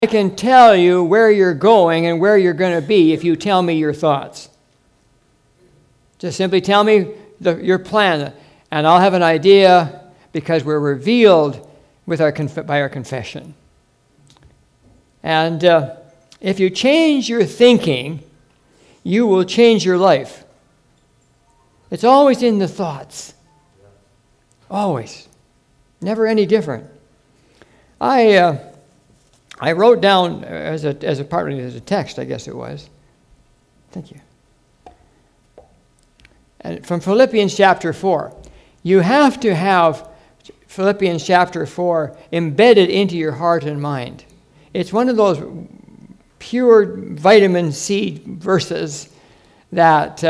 I can tell you where you're going and where you're going to be if you tell me your thoughts. Just simply tell me your plan, and I'll have an idea because we're revealed by our confession. And if you change your thinking, you will change your life. It's always in the thoughts. Always. Never any different. I wrote down as a text, I guess it was. Thank you. And from Philippians chapter 4. You have to have Philippians chapter 4 embedded into your heart and mind. It's one of those pure vitamin C verses that,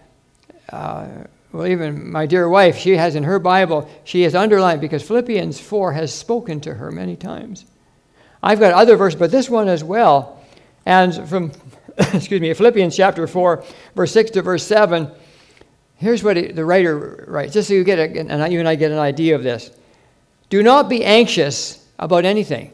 even my dear wife, she has in her Bible, she has underlined because Philippians 4 has spoken to her many times. I've got other verses, but this one as well. And from, Philippians chapter 4, verse 6 to verse 7, here's what the writer writes, just so you and I get an idea of this. Do not be anxious about anything.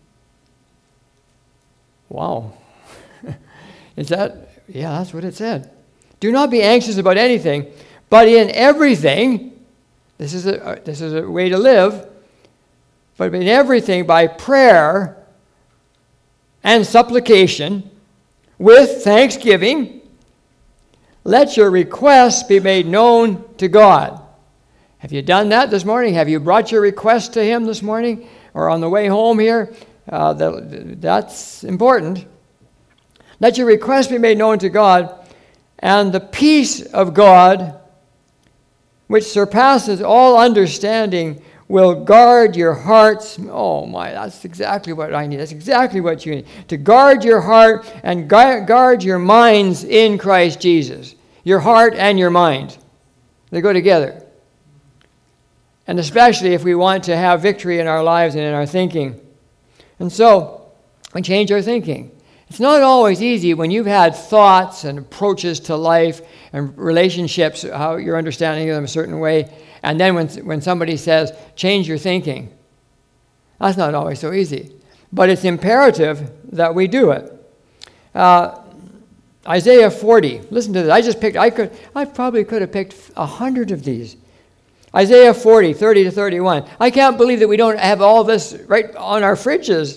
Wow. Is that? Yeah, that's what it said. Do not be anxious about anything, but in everything, this is a way to live, but in everything by prayer and supplication with thanksgiving, let your requests be made known to God. Have you done that this morning? Have you brought your request to Him this morning or on the way home here? That's important. Let your requests be made known to God, and the peace of God, which surpasses all understanding, will guard your hearts. Oh my, that's exactly what I need. That's exactly what you need. To guard your heart and guard your minds in Christ Jesus. Your heart and your mind. They go together. And especially if we want to have victory in our lives and in our thinking. And so, we change our thinking. It's not always easy when you've had thoughts and approaches to life and relationships, how you're understanding them a certain way, and then when somebody says, change your thinking, that's not always so easy. But it's imperative that we do it. Isaiah 40, listen to this. I probably could have picked 100 of these. Isaiah 40, 30 to 31. I can't believe that we don't have all this right on our fridges.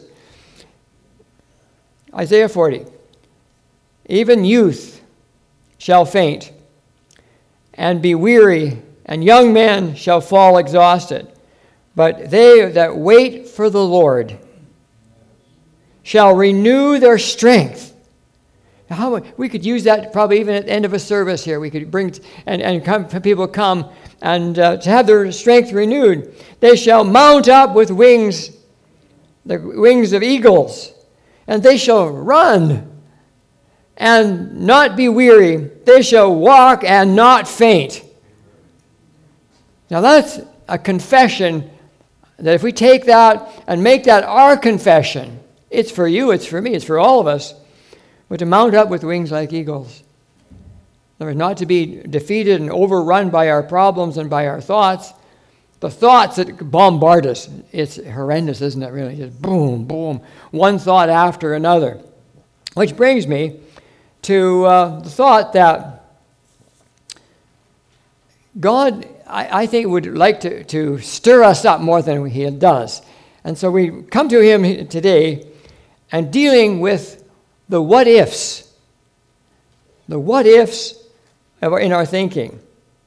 Isaiah 40. Even youth shall faint and be weary, and young men shall fall exhausted. But they that wait for the Lord shall renew their strength. Now, we could use that probably even at the end of a service here. We could bring, people come and to have their strength renewed. They shall mount up with wings, the wings of eagles, and they shall run and not be weary. They shall walk and not faint. Now that's a confession that if we take that and make that our confession, it's for you, it's for me, it's for all of us, but to mount up with wings like eagles. Not to be defeated and overrun by our problems and by our thoughts. The thoughts that bombard us, it's horrendous, isn't it, really? Just boom, boom, one thought after another. Which brings me to the thought that God, I think, would like to stir us up more than He does. And so we come to Him today and dealing with the what-ifs. The what-ifs in our thinking.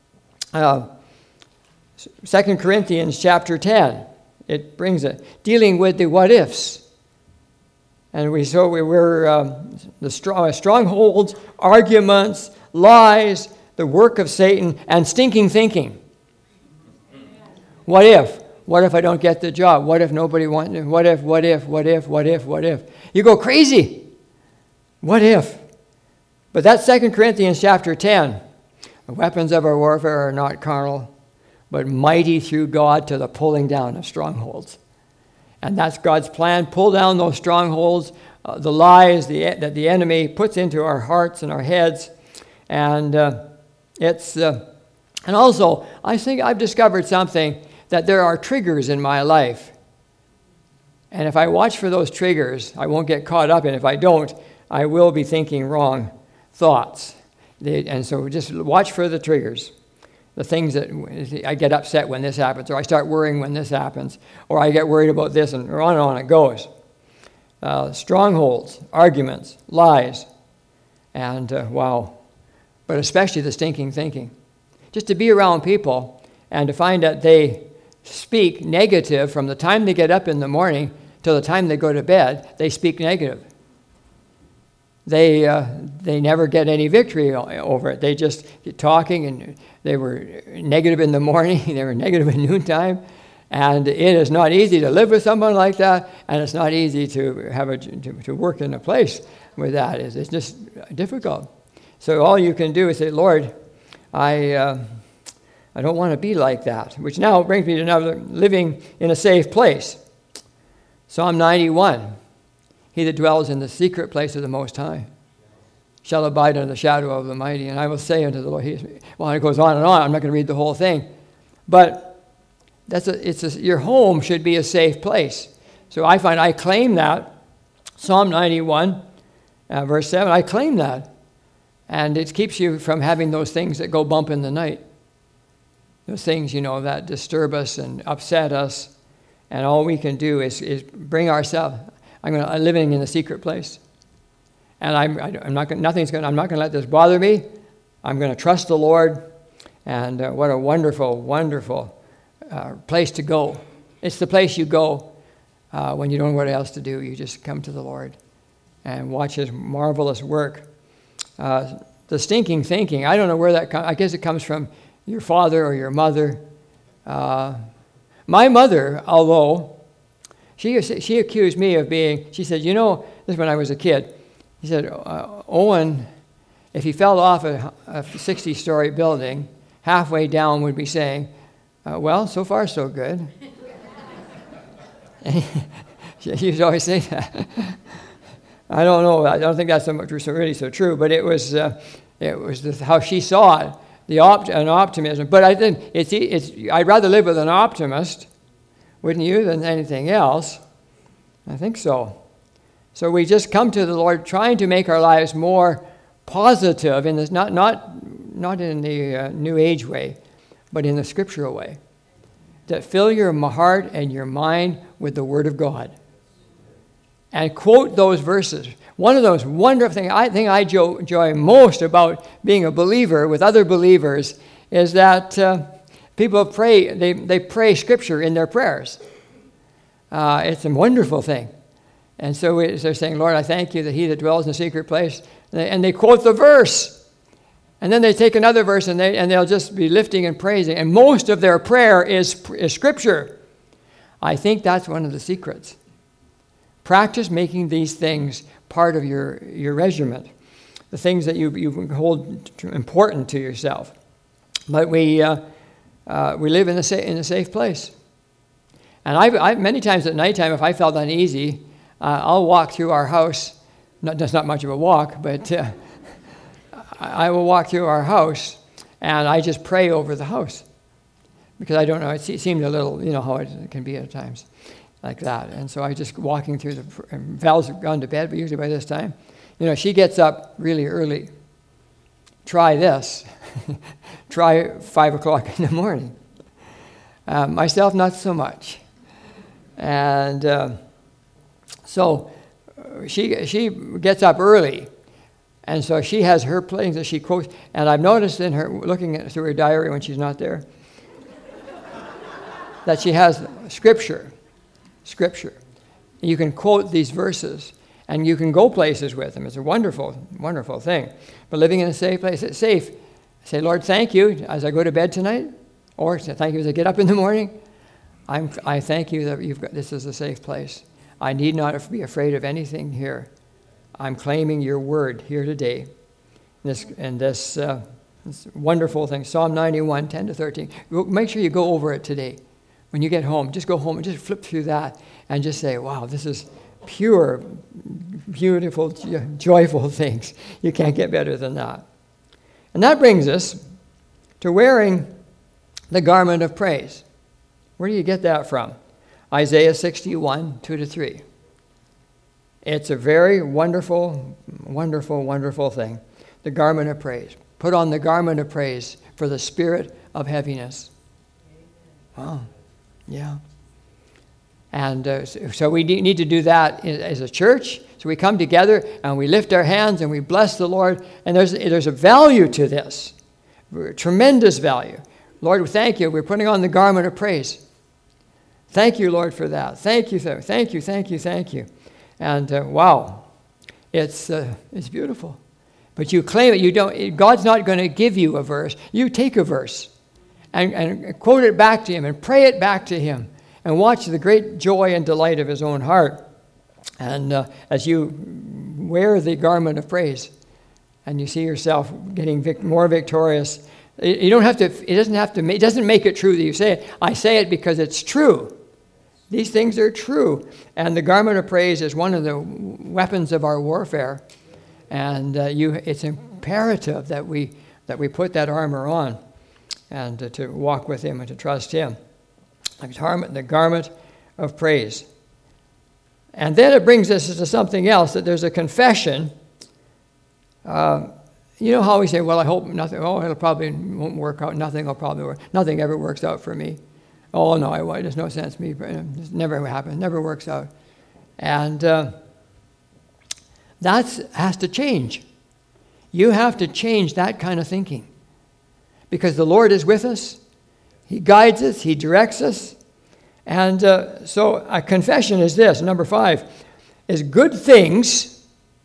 2 Corinthians chapter 10, it brings it, dealing with the what-ifs. And we were the strongholds, arguments, lies, the work of Satan, and stinking thinking. What if? What if I don't get the job? What if nobody wants me? What if? You go crazy. What if? But that's 2 Corinthians chapter 10. The weapons of our warfare are not carnal, but mighty through God to the pulling down of strongholds. And that's God's plan. Pull down those strongholds, the lies that the enemy puts into our hearts and our heads. And and also, I think I've discovered something, that there are triggers in my life And if I watch for those triggers, I won't get caught up in. If I don't, I will be thinking wrong thoughts. And so just watch for the triggers. The things that I get upset when this happens, or I start worrying when this happens, or I get worried about this, and on it goes. Strongholds, arguments, lies, and but especially the stinking thinking. Just to be around people and to find that they speak negative from the time they get up in the morning till the time they go to bed, they speak negative. They never get any victory over it. They just get talking, and they were negative in the morning, they were negative at noontime, and it is not easy to live with someone like that, and it's not easy to have to work in a place with that. It's just difficult. So all you can do is say, Lord, I don't want to be like that, which now brings me to another, living in a safe place. Psalm 91. He that dwells in the secret place of the Most High shall abide under the shadow of the Mighty. And I will say unto the Lord, it goes on and on. I'm not going to read the whole thing. But your home should be a safe place. So I claim that. Psalm 91, verse 7, I claim that. And it keeps you from having those things that go bump in the night. Those things, that disturb us and upset us. And all we can do is bring ourselves. I'm living in a secret place, and I'm not going to let this bother me. I'm going to trust the Lord, and what a wonderful, wonderful place to go. It's the place you go when you don't know what else to do. You just come to the Lord and watch His marvelous work. The stinking thinking, I don't know where that comes. I guess it comes from your father or your mother. My mother, although she accused me of she said, this is when I was a kid. She said, Owen, if he fell off a 60-story building, halfway down would be saying, well, so far so good. She used to always say that. I don't know. I don't think that's really so true, but it was how she saw it. An optimism, but I think I'd rather live with an optimist, wouldn't you, than anything else? I think so. So we just come to the Lord trying to make our lives more positive in this, not in the New Age way, but in the scriptural way. That fill your heart and your mind with the Word of God, and quote those verses. One of those wonderful things I enjoy most about being a believer with other believers is that people pray, they pray Scripture in their prayers. It's a wonderful thing. And so they're saying, Lord, I thank you that He that dwells in the secret place, and they quote the verse. And then they take another verse and they'll just be lifting and praising. And most of their prayer is Scripture. I think that's one of the secrets. Practice making these things part of your regiment, the things that you hold important to yourself. But we live in a safe place. And I many times at nighttime, if I felt uneasy, I'll walk through our house. That's not much of a walk, but I will walk through our house, and I just pray over the house. Because I don't know, it seemed a little, how it can be at times. Like that. And so I just walking through Val's gone to bed, but usually by this time, she gets up really early. Try this. Try 5 o'clock in the morning. Myself, not so much. And so she gets up early. And so she has her things that she quotes. And I've noticed in her, looking through her diary when she's not there, that she has Scripture. You can quote these verses, and you can go places with them. It's a wonderful, wonderful thing. But living in a safe place, it's safe. Say, Lord, thank you as I go to bed tonight, or say, thank you as I get up in the morning. I thank you that this is a safe place. I need not be afraid of anything here. I'm claiming your word here today. This wonderful thing, Psalm 91, 10 to 13. Make sure you go over it today. When you get home, just go home and just flip through that and just say, wow, this is pure, beautiful, joyful things. You can't get better than that. And that brings us to wearing the garment of praise. Where do you get that from? Isaiah 61, 2-3. It's a very wonderful, wonderful, wonderful thing. The garment of praise. Put on the garment of praise for the spirit of heaviness. Oh, yeah. And so we need to do that as a church. So we come together and we lift our hands and we bless the Lord. And there's a value to this, tremendous value. Lord, we thank you. We're putting on the garment of praise. Thank you, Lord, for that. Thank you, thank you, thank you, thank you. And wow, it's beautiful. But you claim it. You don't. God's not going to give you a verse. You take a verse and quote it back to him and pray it back to him and watch the great joy and delight of his own heart. And as you wear the garment of praise and you see yourself getting more victorious, you don't have to. It doesn't have to. It doesn't make it true that you say it. I say it because it's true. These things are true, and the garment of praise is one of the weapons of our warfare. And it's imperative that we put that armor on, and to walk with him and to trust him. The garment of praise. And then it brings us to something else, that there's a confession. You know how we say, well, I hope nothing, it'll probably won't work out, nothing will probably work, nothing ever works out for me. Oh, no, there's no sense me, it never happens, never works out. And that has to change. You have to change that kind of thinking. Because the Lord is with us, he guides us, he directs us. And so a confession is this, number 5, is good things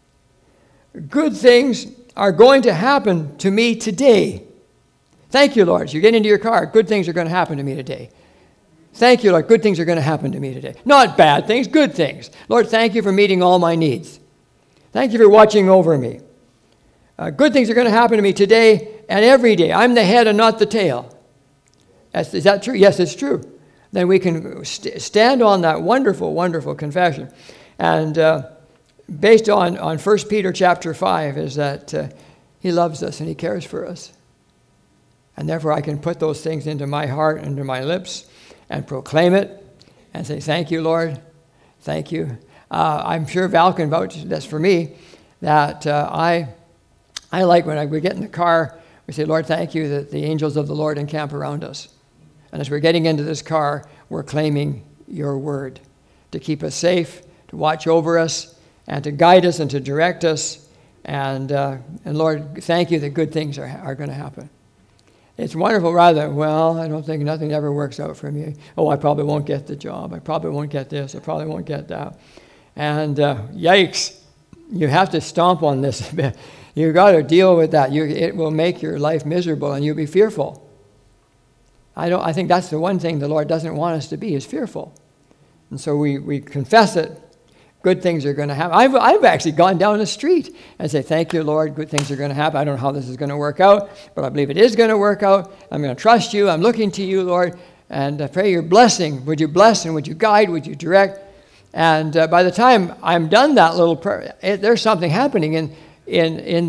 are going to happen to me today. Thank you, Lord. As you get into your car, good things are going to happen to me today. Thank you, Lord. Good things are going to happen to me today. Not bad things, good things. Lord, thank you for meeting all my needs. Thank you for watching over me. Good things are going to happen to me today and every day. I'm the head and not the tail. Is that true? Yes, it's true. Then we can stand on that wonderful, wonderful confession. And based on 1 Peter chapter 5 is that he loves us and he cares for us. And therefore I can put those things into my heart, into my lips, and proclaim it and say, thank you, Lord. Thank you. I'm sure Val can vouch that's for me, that I like when we get in the car, we say, Lord, thank you that the angels of the Lord encamp around us. And as we're getting into this car, we're claiming your word to keep us safe, to watch over us, and to guide us and to direct us. And Lord, thank you that good things are going to happen. It's wonderful rather, well, I don't think nothing ever works out for me. Oh, I probably won't get the job. I probably won't get this. I probably won't get that. And yikes, you have to stomp on this. You've got to deal with that. It will make your life miserable and you'll be fearful. I think that's the one thing the Lord doesn't want us to be, is fearful. And so we confess it. Good things are going to happen. I've actually gone down the street and say, thank you, Lord, good things are going to happen. I don't know how this is going to work out, but I believe it is going to work out. I'm going to trust you. I'm looking to you, Lord, and I pray your blessing. Would you bless and would you guide? Would you direct? And by the time I'm done that little prayer, there's something happening in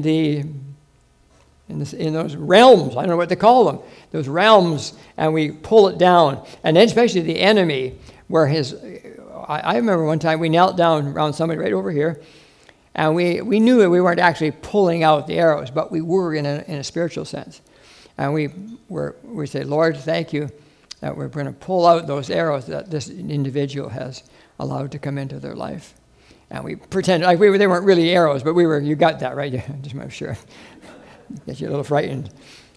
those realms. I don't know what to call them. Those realms, and we pull it down. And then especially the enemy, where I remember one time we knelt down around somebody right over here, and we knew that we weren't actually pulling out the arrows, but we were in a spiritual sense. And we say, Lord, thank you that we're going to pull out those arrows that this individual has allowed to come into their life. And we pretended like they weren't really arrows, but we were. You got that, right? Yeah, just make sure. Get you a little frightened.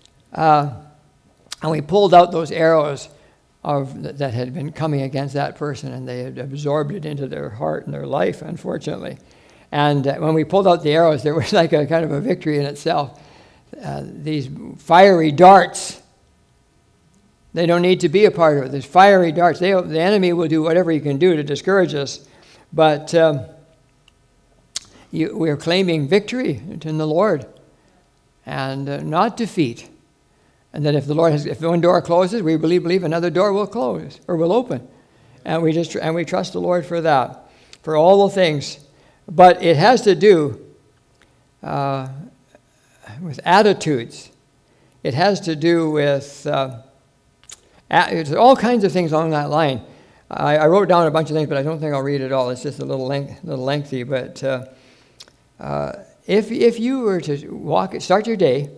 And we pulled out those arrows that had been coming against that person, and they had absorbed it into their heart and their life, unfortunately. And when we pulled out the arrows, there was like a kind of a victory in itself. These fiery darts, they don't need to be a part of it. These fiery darts, the enemy will do whatever he can do to discourage us, but we are claiming victory in the Lord and not defeat. And that if one door closes, we believe another door will close or will open, and we trust the Lord for that, for all the things. But it has to do with attitudes. It has to do with all kinds of things along that line. I wrote down a bunch of things, but I don't think I'll read it all. It's just a little lengthy. But if you were to start your day,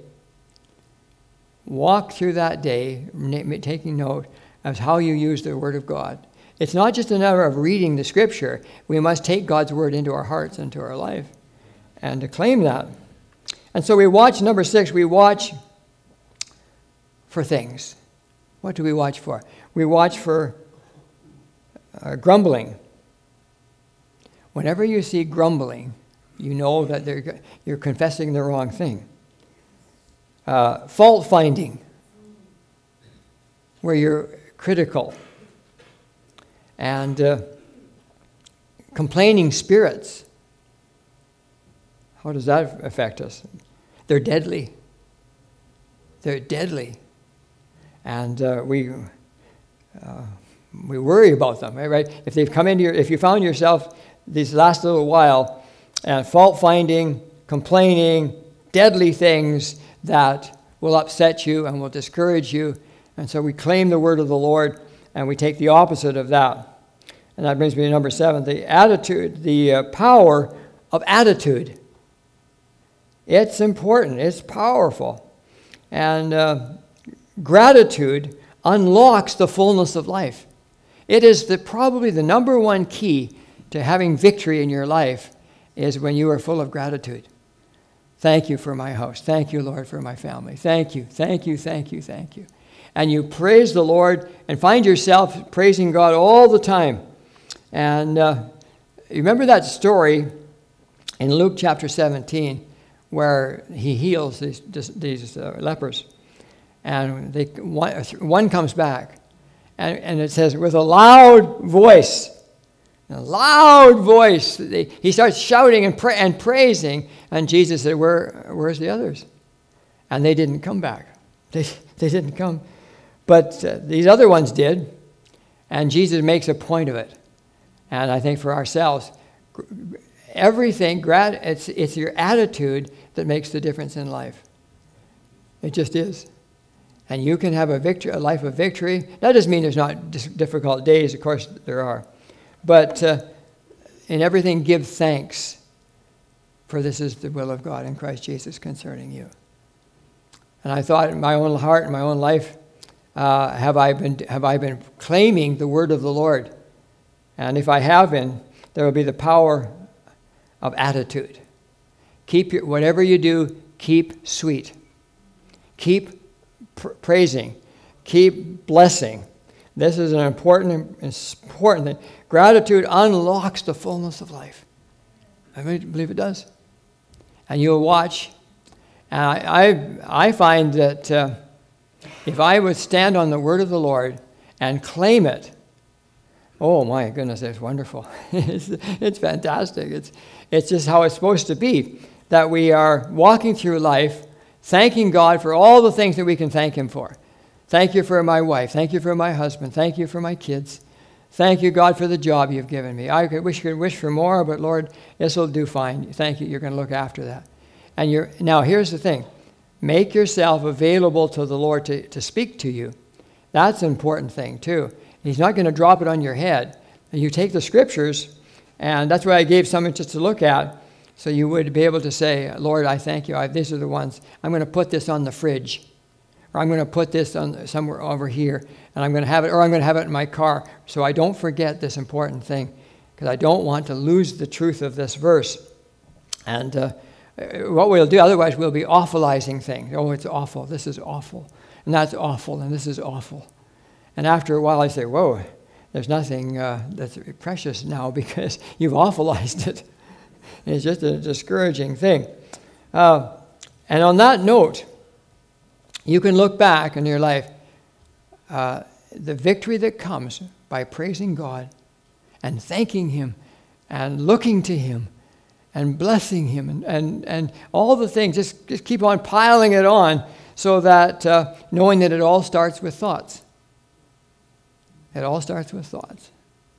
walk through that day, taking note of how you use the Word of God. It's not just a matter of reading the Scripture. We must take God's Word into our hearts, into our life, and to claim that. And so we watch, number 6, we watch for things. What do we watch for? We watch for grumbling. Whenever you see grumbling, you know that you're confessing the wrong thing. Fault finding, where you're critical. And complaining spirits. How does that affect us? They're deadly. They're deadly. And we worry about them, right? If they've come into if you found yourself these last little while, fault finding, complaining, deadly things that will upset you and will discourage you. And so we claim the word of the Lord, and we take the opposite of that. And that brings me to number 7, the power of attitude. It's important. It's powerful. And gratitude unlocks the fullness of life. It is probably the number one key to having victory in your life is when you are full of gratitude. Thank you for my house. Thank you, Lord, for my family. Thank you, thank you, thank you, thank you. And you praise the Lord and find yourself praising God all the time. And you remember that story in Luke chapter 17 where he heals these lepers. And one comes back. And it says, with a loud voice, he starts shouting and praising. And Jesus said, where's the others? And they didn't come back. They didn't come. But these other ones did. And Jesus makes a point of it. And I think for ourselves, everything, it's your attitude that makes the difference in life. It just is. And you can have a life of victory. That doesn't mean there's not difficult days. Of course, there are. But in everything, give thanks, for this is the will of God in Christ Jesus concerning you. And I thought in my own heart, in my own life, have I been claiming the word of the Lord? And if I have been, there will be the power of attitude. Whatever you do, keep sweet. Keep praising. Keep blessing. This is an important thing. Gratitude unlocks the fullness of life. I really believe it does. And you'll watch. And I find that if I would stand on the word of the Lord and claim it, oh my goodness, it's wonderful. It's fantastic. It's just how it's supposed to be, that we are walking through life thanking God for all the things that we can thank him for. Thank you for my wife. Thank you for my husband. Thank you for my kids. Thank you, God, for the job you've given me. I could wish for more, but Lord, this will do fine. Thank you. You're going to look after that. And now here's the thing. Make yourself available to the Lord to speak to you. That's an important thing too. He's not going to drop it on your head. You take the scriptures, and that's why I gave some just to look at, so you would be able to say, Lord, I thank you. These are the ones. I'm going to put this on the fridge. Or I'm going to put this on somewhere over here, and I'm going to have it, or I'm going to have it in my car, so I don't forget this important thing, because I don't want to lose the truth of this verse. And what we'll do, otherwise we'll be awfulizing things. Oh, it's awful. This is awful. And that's awful, and this is awful. And after a while I say, whoa, there's nothing that's precious now because you've awfulized it. It's just a discouraging thing. And on that note, you can look back in your life, the victory that comes by praising God and thanking him and looking to him and blessing him and all the things. Just keep on piling it on so that knowing that it all starts with thoughts. It all starts with thoughts.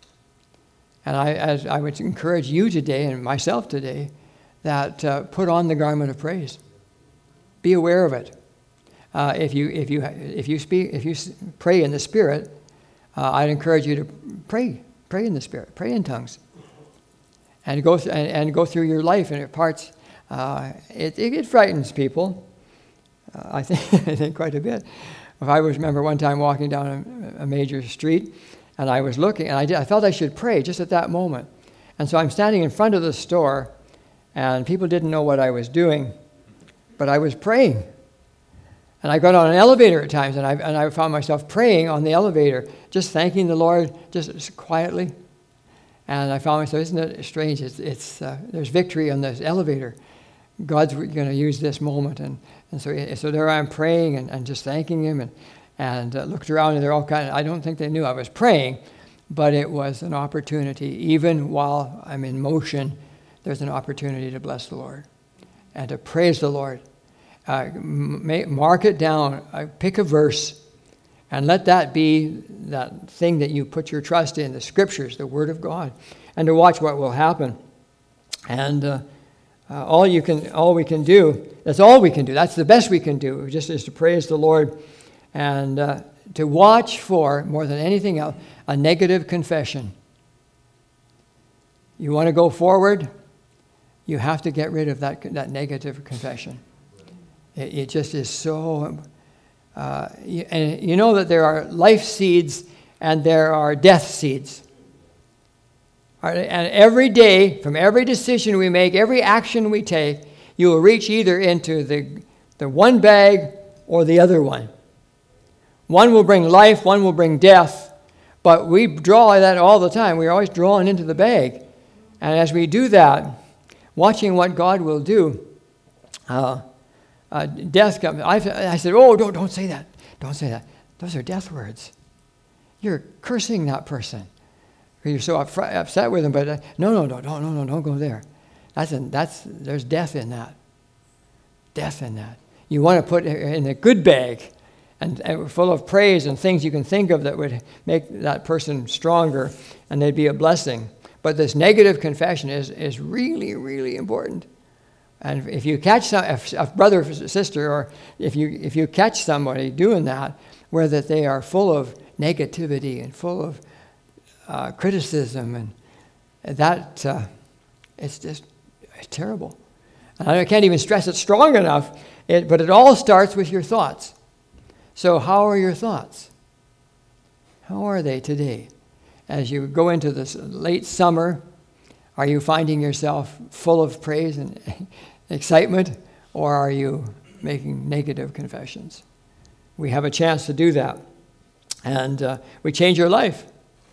And I would encourage you today and myself today that put on the garment of praise. Be aware of it. If you pray in the Spirit, I'd encourage you to pray in the Spirit, pray in tongues, and go through your life and your parts. It frightens people. I think quite a bit. I remember one time walking down a major street, and I was looking, and I felt I should pray just at that moment. And so I'm standing in front of the store, and people didn't know what I was doing, but I was praying. And I got on an elevator at times, and I found myself praying on the elevator, just thanking the Lord, just quietly. And I found myself, isn't it strange? There's victory on this elevator. God's going to use this moment, and so there I am praying and just thanking Him, and looked around, and they're all I don't think they knew I was praying, but it was an opportunity. Even while I'm in motion, there's an opportunity to bless the Lord and to praise the Lord. Mark it down, pick a verse, and let that be that thing that you put your trust in, the Scriptures, the Word of God, and to watch what will happen. And all we can do, that's all we can do. That's the best we can do, just is to praise the Lord and to watch for, more than anything else, a negative confession. You want to go forward, you have to get rid of that negative confession. It just is so... and you know that there are life seeds and there are death seeds. And every day, from every decision we make, every action we take, you will reach either into the one bag or the other one. One will bring life, one will bring death, but we draw that all the time. We're always drawn into the bag. And as we do that, watching what God will do, death comes. I said, oh, don't say that. Don't say that. Those are death words. You're cursing that person. You're so upset with them, but no, don't go there. There's death in that. Death in that. You want to put it in a good bag and full of praise and things you can think of that would make that person stronger, and they'd be a blessing. But this negative confession is really, really important. And if you catch a brother or sister, or if you catch somebody doing that, where that they are full of negativity and full of criticism, and that it's terrible. And I can't even stress it strong enough, but it all starts with your thoughts. So how are your thoughts? How are they today? As you go into this late summer, are you finding yourself full of praise and excitement, or are you making negative confessions? We have a chance to do that, and we change your life.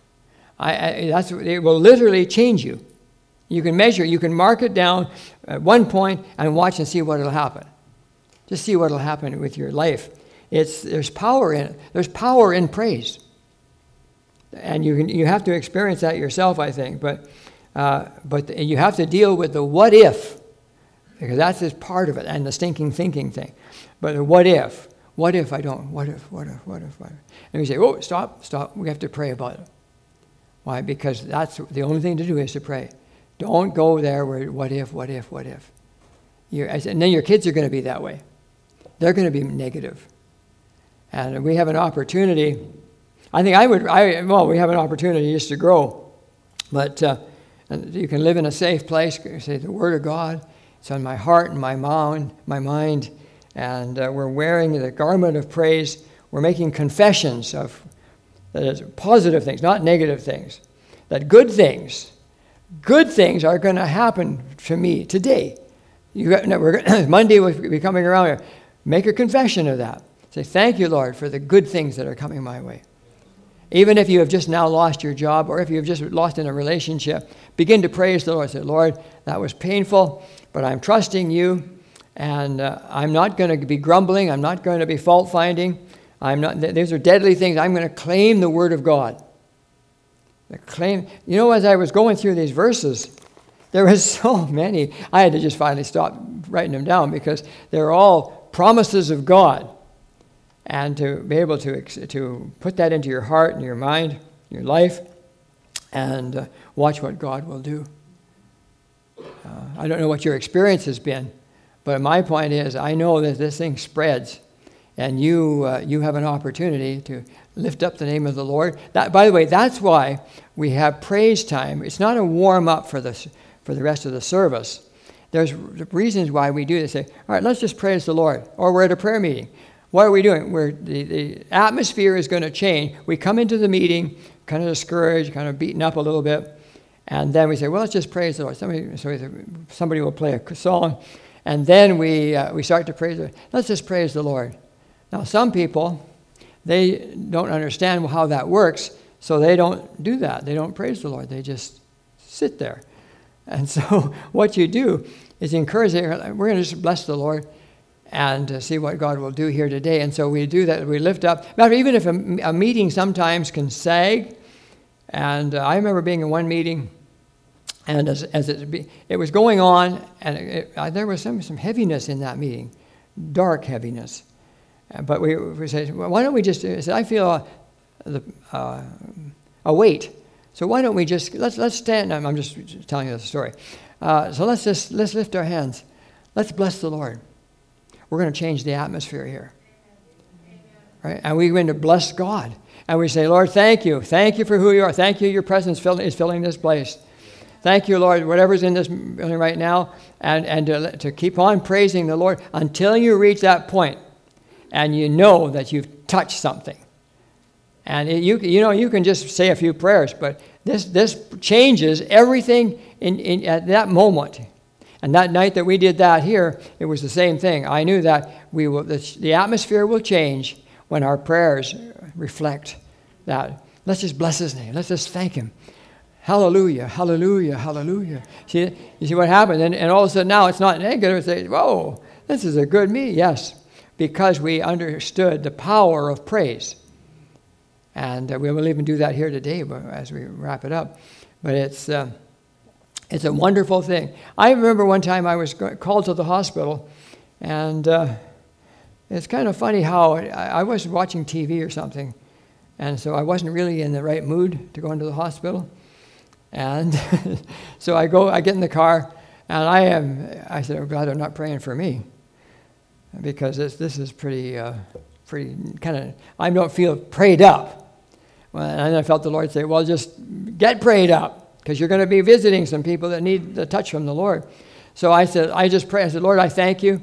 It will literally change you. You can measure, you can mark it down at one point and watch and see what will happen. Just see what will happen with your life. There's power in it. There's power in praise, and you have to experience that yourself, I think. But you have to deal with the what if, because that's just part of it, and the stinking thinking thing. But the what if? What if I don't? What if? And we say, oh, stop. We have to pray about it. Why? Because that's the only thing to do is to pray. Don't go there where what if. And then your kids are going to be that way. They're going to be negative. And we have an opportunity. I think we have an opportunity just to grow. But you can live in a safe place. Say the Word of God. It's on my heart and my mind. And we're wearing the garment of praise. We're making confessions of that is positive things, not negative things. That good things are going to happen to me today. Monday we'll be coming around here. Make a confession of that. Say, thank you, Lord, for the good things that are coming my way. Even if you have just now lost your job, or if you've just lost in a relationship, begin to praise the Lord. Say, Lord, that was painful, but I'm trusting you, and I'm not going to be grumbling. I'm not going to be fault-finding. These are deadly things. I'm going to claim the Word of God. As I was going through these verses, there was so many. I had to just finally stop writing them down because they're all promises of God. And to be able to put that into your heart and your mind, your life, and watch what God will do. I don't know what your experience has been, but my point is I know that this thing spreads. and you have an opportunity to lift up the name of the Lord. That, by the way, that's why we have praise time. It's not a warm-up for the rest of the service. There's reasons why we do this. Say, all right, let's just praise the Lord. Or we're at a prayer meeting. What are we doing? The atmosphere is going to change. We come into the meeting kind of discouraged, kind of beaten up a little bit. And then we say, well, let's just praise the Lord. Somebody will play a song. And then we start to praise the Lord. Let's just praise the Lord. Now, some people, they don't understand how that works, so they don't do that. They don't praise the Lord. They just sit there. And so what you do is encourage them. We're going to just bless the Lord and see what God will do here today. And so we do that. We lift up. Even if a meeting sometimes can sag. And I remember being in one meeting, and as it was going on, and there was some heaviness in that meeting, dark heaviness. But we said, well, why don't we just? I said, I feel a weight. So why don't we just let's stand? I'm just telling you the story. So let's lift our hands. Let's bless the Lord. We're going to change the atmosphere here, right? And we're going to bless God. And we say, Lord, thank you for who you are. Thank you, your presence is filling this place. Thank you, Lord, whatever's in this building right now, and to keep on praising the Lord until you reach that point, and you know that you've touched something. And you can just say a few prayers, but this changes everything at that moment. And that night that we did that here, it was the same thing. I knew that the atmosphere will change when our prayers reflect that. Let's just bless his name. Let's just thank him. Hallelujah, hallelujah, hallelujah. You see what happened? And all of a sudden now it's not negative. It's like, whoa, this is a good me. Yes, because we understood the power of praise. And we will even do that here today as we wrap it up. But it's a wonderful thing. I remember one time I was called to the hospital, and it's kind of funny how I was watching TV or something, and so I wasn't really in the right mood to go into the hospital. And so I get in the car, and I said, oh God, they're not praying for me, because this is pretty kind of, I don't feel prayed up. Well, and I felt the Lord say, well, just get prayed up, because you're going to be visiting some people that need the touch from the Lord. So I said, I said, Lord, I thank you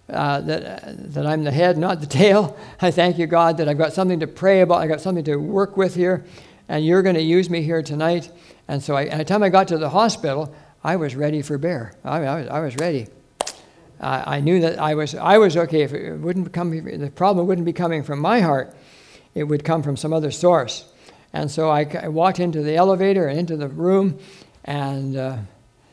that I'm the head, not the tail. I thank you, God, that I've got something to pray about. I got something to work with here, and you're going to use me here tonight. And so by the time I got to the hospital, I was ready for bear. I was ready. I knew that I was okay. If it wouldn't come, the problem wouldn't be coming from my heart. It would come from some other source. And so I walked into the elevator and into the room, and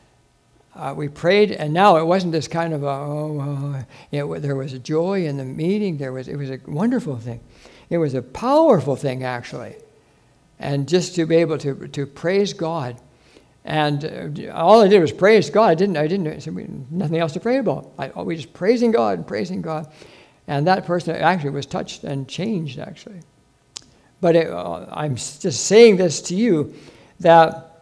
we prayed. And now it wasn't this kind of there was a joy in the meeting. It was a wonderful thing. It was a powerful thing, actually. And just to be able to praise God. And all I did was praise God. I didn't nothing else to pray about. We just praising God. And that person actually was touched and changed, actually. But I'm just saying this to you, that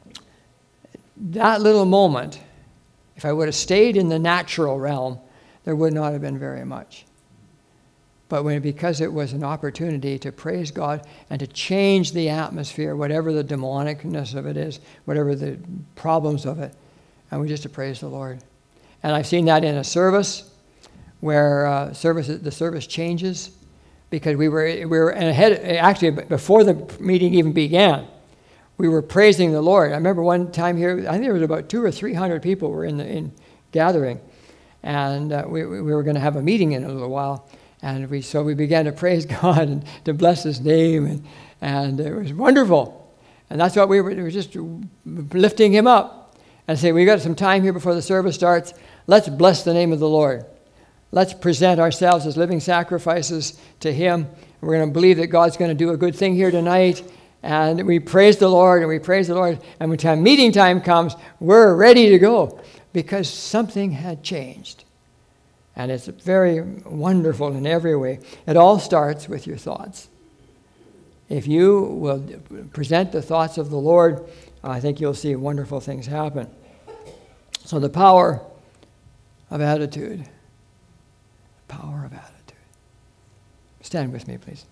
little moment, if I would have stayed in the natural realm, there would not have been very much. But because it was an opportunity to praise God and to change the atmosphere, whatever the demonicness of it is, whatever the problems of it, and we just to praise the Lord. And I've seen that in a service where the service changes, because we were ahead. Actually, before the meeting even began, we were praising the Lord. I remember one time here, I think there was about 200 or 300 people were in gathering, and we were going to have a meeting in a little while. And we began to praise God and to bless his name, and it was wonderful. And that's what we were just lifting him up and say, we got some time here before the service starts. Let's bless the name of the Lord. Let's present ourselves as living sacrifices to him. We're going to believe that God's going to do a good thing here tonight. And we praise the Lord, and we praise the Lord. And when meeting time comes, we're ready to go, because something had changed. And it's very wonderful in every way. It all starts with your thoughts. If you will present the thoughts of the Lord, I think you'll see wonderful things happen. So the power of attitude. Power of attitude. Stand with me, please.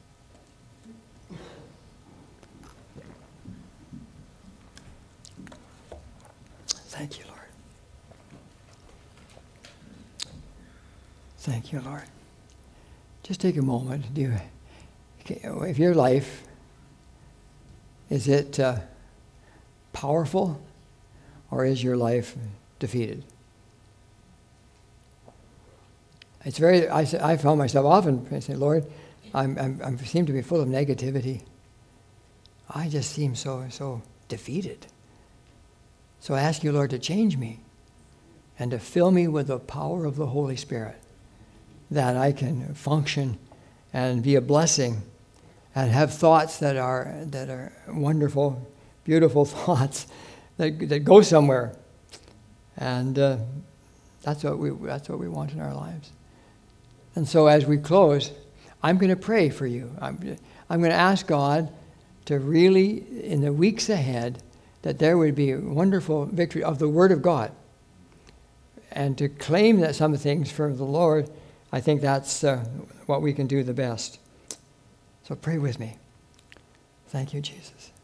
Thank you, Lord. Thank you, Lord. Just take a moment. If your life, is it powerful, or is your life defeated? It's I found myself often saying, Lord, I seem to be full of negativity. I just seem so defeated. So I ask you, Lord, to change me and to fill me with the power of the Holy Spirit, that I can function and be a blessing and have thoughts that are wonderful, beautiful thoughts that go somewhere. And that's what we want in our lives. And so as we close, I'm going to pray for you. I'm going to ask God to really, in the weeks ahead, that there would be a wonderful victory of the Word of God. And to claim that some things for the Lord, I think that's what we can do the best. So pray with me. Thank you, Jesus.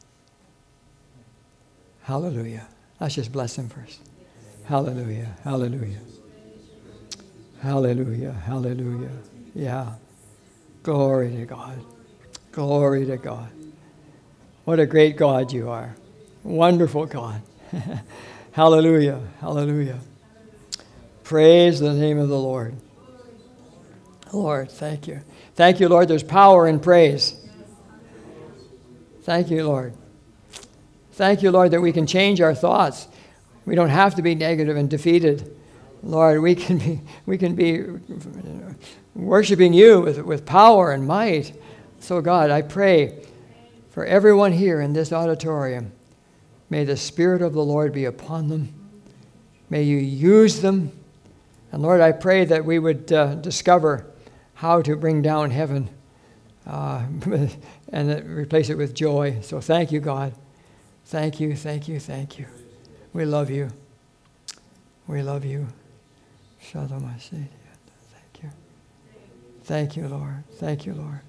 Hallelujah. Let's just bless him first. Hallelujah. Hallelujah. Hallelujah. Hallelujah. Yeah. Glory to God. Glory to God. What a great God you are. Wonderful God. Hallelujah. Hallelujah. Praise the name of the Lord. Lord, thank you. Thank you, Lord. There's power in praise. Thank you, Lord. Thank you, Lord, that we can change our thoughts. We don't have to be negative and defeated. Lord, we can be worshiping you with power and might. So, God, I pray for everyone here in this auditorium. May the Spirit of the Lord be upon them. May you use them. And Lord, I pray that we would discover how to bring down heaven and replace it with joy. So thank you, God. Thank you, thank you, thank you. We love you. We love you. Thank you. Thank you, Lord. Thank you, Lord.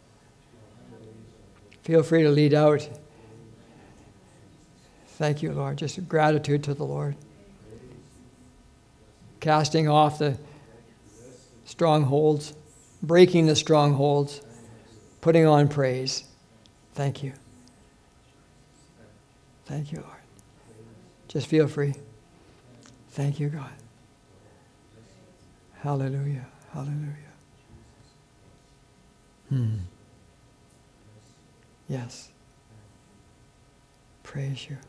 Feel free to lead out. Thank you, Lord. Just gratitude to the Lord. Casting off the strongholds, breaking the strongholds, putting on praise. Thank you. Thank you, Lord. Just feel free. Thank you, God. Hallelujah. Hallelujah. Yes. Praise you.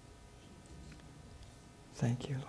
Thank you, Lord.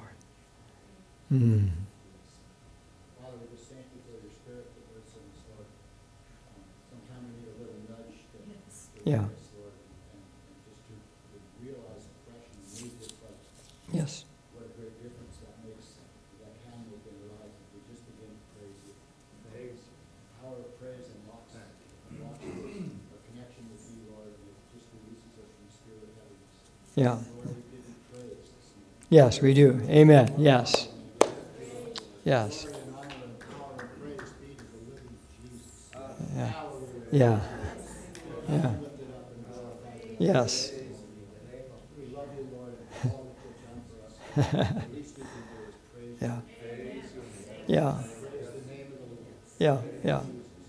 Father, we just thank you for your Spirit that works in us, Lord. Sometimes we need a little nudge to Yeah. us, Lord, and just to realize afresh and immediate Yes. what a great difference that makes, that can make in our lives if we just begin to praise you. Praise, power of praise unlocks our connection with you, Lord, and it just releases us from the spirit of heaviness. Yeah. Lord, we give you praise this morning. Yes, we do. Amen. Yes. Yes. Glory and honor and power and praise be to the living Jesus. Yeah. Hallelujah. Yeah. Yeah. Lift it up and glorify you. Yes. We love you, Lord, and all that you've done for us. The least we can do is praise you. Yeah. Yeah. Praise the name of the Lord. Yeah. Yeah.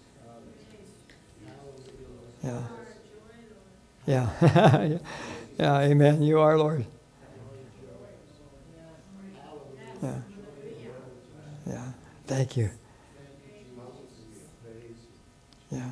Yeah. Yeah. Yeah. Amen. You are, Lord. Yeah. Yeah. Thank you. Yeah.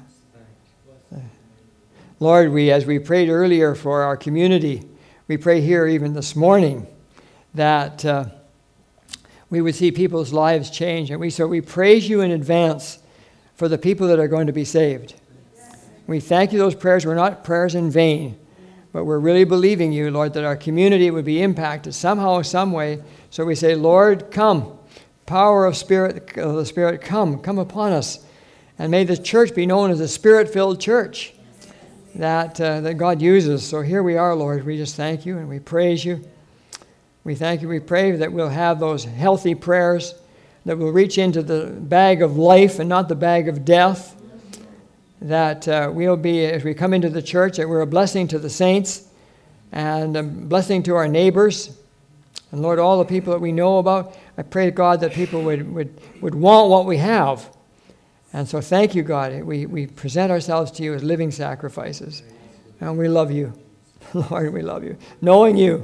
Lord, as we prayed earlier for our community, we pray here even this morning that we would see people's lives change. And so we praise you in advance for the people that are going to be saved. We thank you, those prayers were not prayers in vain, but we're really believing you, Lord, that our community would be impacted somehow, some way. So we say, Lord, come. Power of the Spirit, come upon us. And may the church be known as a Spirit-filled church that God uses. So here we are, Lord. We just thank you and we praise you. We thank you. We pray that we'll have those healthy prayers, that will reach into the bag of life and not the bag of death. that we'll be, as we come into the church, that we're a blessing to the saints and a blessing to our neighbors. And Lord, all the people that we know about, I pray, God, that people would want what we have. And so thank you, God. We present ourselves to you as living sacrifices. And we love you. Lord, we love you. Knowing you.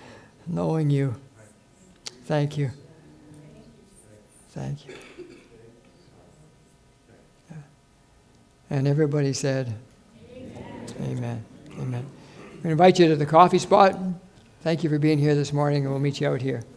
Thank you. Thank you. And everybody said, Amen. Amen. I'm going to invite you to the coffee spot. Thank you for being here this morning, and we'll meet you out here.